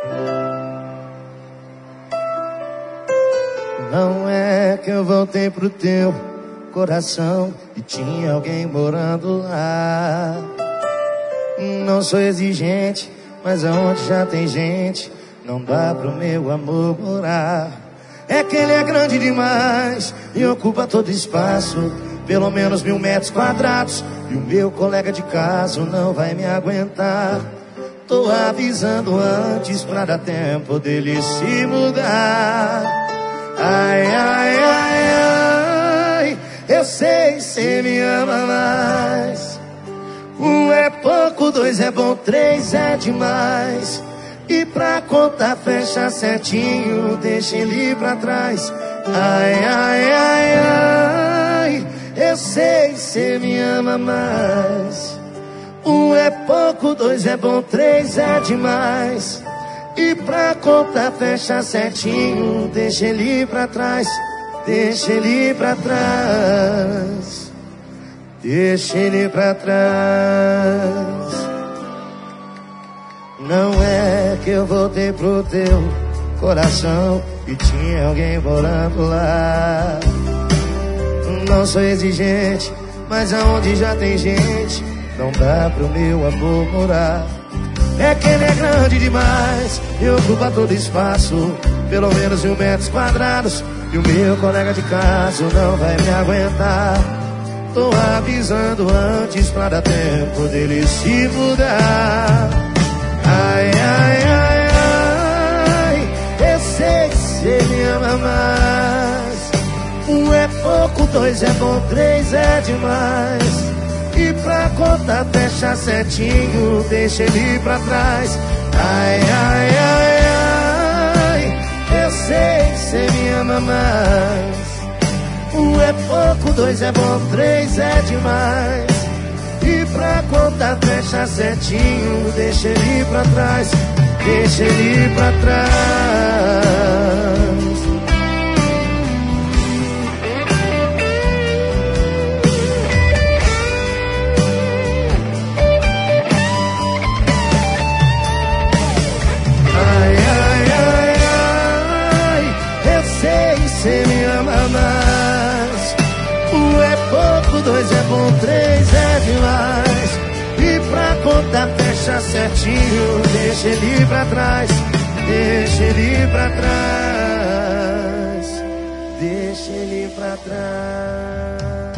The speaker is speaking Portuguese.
Não é que eu voltei pro teu coração e tinha alguém morando lá. Não sou exigente, mas aonde já tem gente, não dá pro meu amor morar. É que ele é grande demais e ocupa todo espaço, pelo menos 1000 metros quadrados, e o meu colega de caso não vai me aguentar. Tô avisando antes pra dar tempo dele se mudar. Ai, ai, ai, ai, eu sei, cê me ama mais. 1 é pouco, 2 é bom, 3 é demais. E pra contar fecha certinho, deixa ele pra trás. Ai, ai, ai, ai, eu sei, cê me ama mais. 1 é pouco, 2 é bom, 3 é demais. E pra contar fecha certinho, deixa ele pra trás. Deixa ele pra trás. Deixa ele pra trás. Não é que eu voltei pro teu coração e tinha alguém morando lá. Não sou exigente, mas aonde já tem gente, não dá pro meu amor morar. É que ele é grande demais e ocupa todo espaço, pelo menos 1000 metros quadrados, e o meu colega de caso não vai me aguentar. Tô avisando antes pra dar tempo dele se mudar. Ai, ai, ai, ai, eu sei que cê me ama mais. 1 é pouco, 2 é bom, 3 é demais. E pra contar fecha certinho, deixa ele pra trás. Ai, ai, ai, ai, eu sei que cê me ama mais. 1 é pouco, 2 é bom, 3 é demais. E pra contar fecha certinho, deixa ele pra trás. Deixa ele pra trás. Cê me ama mais. 1 é pouco, 2 é bom, 3 é demais. E pra contar fecha certinho, deixa ele pra trás. Deixa ele pra trás. Deixa ele pra trás.